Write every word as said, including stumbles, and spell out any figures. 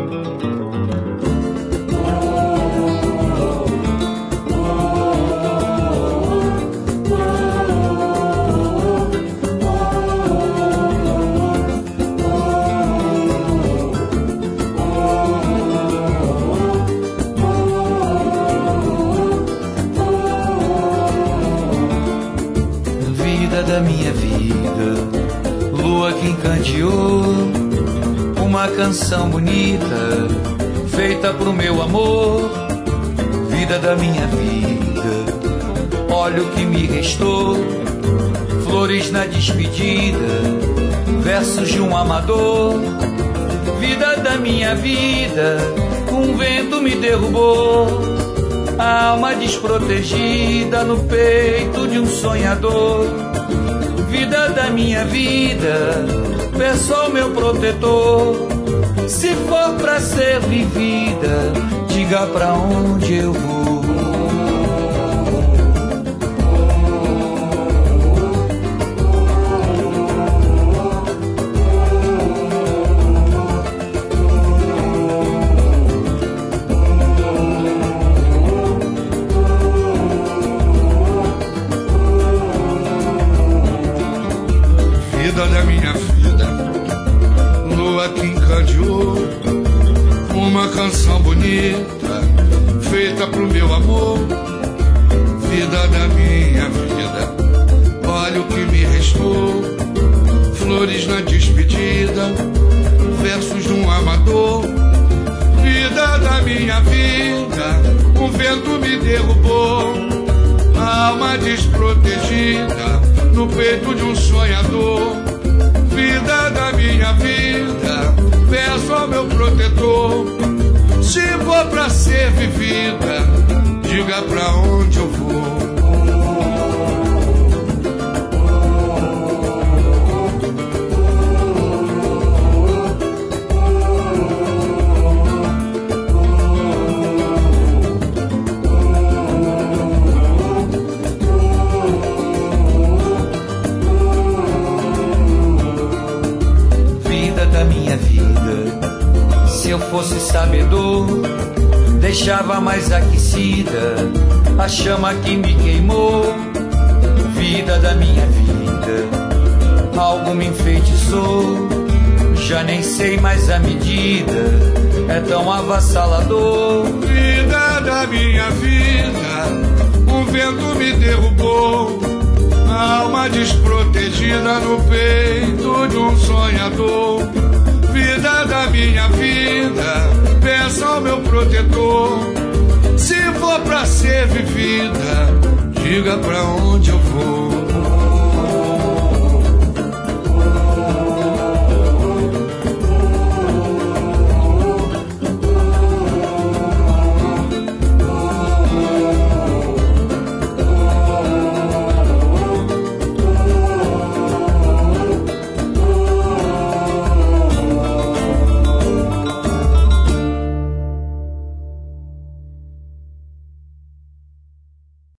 Da minha vida, lua que encanteou uma canção bonita feita pro meu amor. Vida da minha vida, olha o que me restou, flores na despedida, versos de um amador. Vida da minha vida, um vento me derrubou, alma desprotegida no peito de um sonhador. Vida da minha vida, peço ao meu protetor, se for pra ser vivida, diga pra onde eu vou. Vida da minha vida, lua que encandeou uma canção bonita feita pro meu amor. Vida da minha vida, olha o que me restou, flores na despedida, versos de um amador. Vida da minha vida, um vento me derrubou, alma desprotegida no peito de um sonhador. Vida da minha vida, peço ao meu protetor, se for pra ser vivida, diga pra onde eu vou. Da minha vida, se eu fosse sabedor, deixava mais aquecida a chama que me queimou. Vida da minha vida, algo me enfeitiçou, já nem sei mais a medida, é tão avassalador. Vida da minha vida, um vento me derrubou, alma desprotegida no peito de um sonhador. Vida da minha vida, peça ao meu protetor, se for pra ser vivida, diga pra onde eu vou.